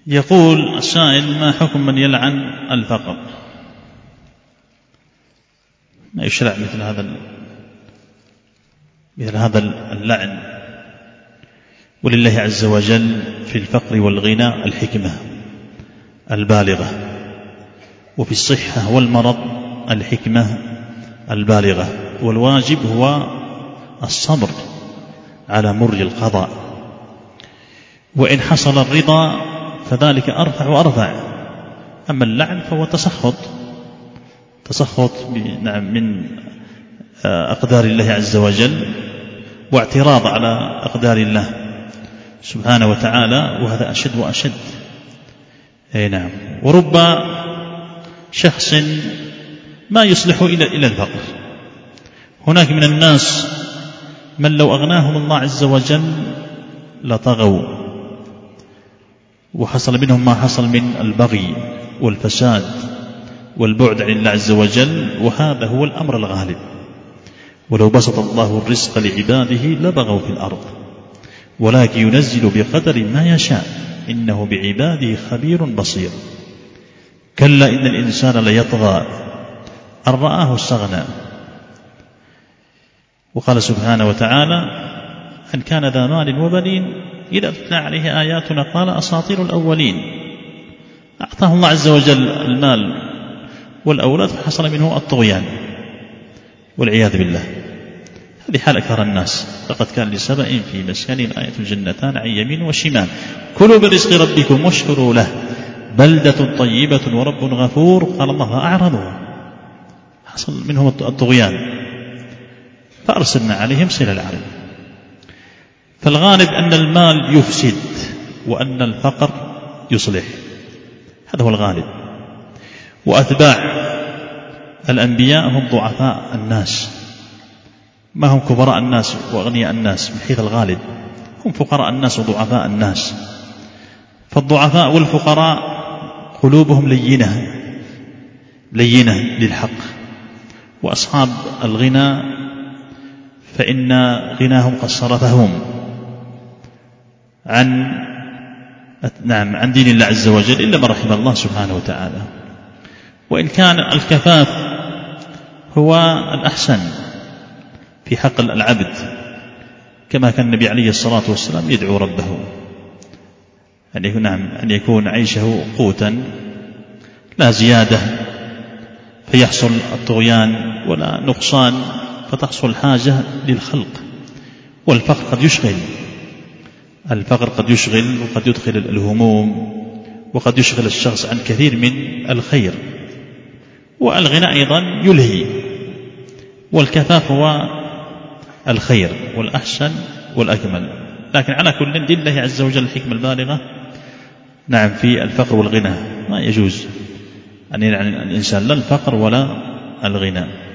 يقول السائل: ما حكم من يلعن الفقر؟ ما يشرع مثل هذا اللعن. ولله عز وجل في الفقر والغنى الحكمة البالغة، وفي الصحة والمرض الحكمة البالغة، والواجب هو الصبر على مر القضاء، وإن حصل الرضا فذلك أرفع وأرفع. أما اللعن فهو تسخط من أقدار الله عز وجل، واعتراض على أقدار الله سبحانه وتعالى، وهذا أشد وأشد. أي نعم. ورب شخص ما يصلح إلى الفقر. هناك من الناس من لو أغناهم الله عز وجل لطغوا، وحصل منهم ما حصل من البغي والفساد والبعد عن الله عز وجل، وهذا هو الأمر الغالب. ولو بسط الله الرزق لعباده لبغوا في الأرض، ولكن ينزل بقدر ما يشاء، إنه بعباده خبير بصير. كلا إن الإنسان ليطغى أن رآه استغنى. وقال سبحانه وتعالى: أن كان ذا مال وبنين إذا تتلى عليه آياتنا قال أساطير الأولين. أعطاه الله عز وجل المال والأولاد فحصل منه الطغيان والعياذ بالله. هذه حال أكثر الناس. لقد كان لسبأ في مسكنهم آية الجنتان عن يمين وشمال كلوا من رزق ربكم واشكروا له بلدة طيبة ورب غفور. قال الله: فأعرضوا، حصل منهم الطغيان فأرسلنا عليهم سيل العرم. فالغالب أن المال يفسد وأن الفقر يصلح، هذا هو الغالب. وأتباع الأنبياء هم ضعفاء الناس، ما هم كبراء الناس وأغنياء الناس من حيث الغالب، هم فقراء الناس وضعفاء الناس. فالضعفاء والفقراء قلوبهم لينة للحق، وأصحاب الغنى فإن غناهم قد صرفهم عن دين الله عز وجل، إلا من رحم الله سبحانه وتعالى. وإن كان الكفاف هو الأحسن في حق العبد، كما كان النبي عليه الصلاة والسلام يدعو ربه أن يكون عيشه قوتا لا زيادة فيحصل الطغيان ولا نقصان فتحصل حاجة للخلق. والفقر قد يشغل وقد يدخل الهموم، وقد يشغل الشخص عن كثير من الخير. والغنى أيضا يلهي. والكفاف هو الخير والأحسن والأكمل. لكن على كل دين الله عز وجل الحكمة البالغة في الفقر والغنى. ما يجوز أن يلعن الإنسان لا الفقر ولا الغنى.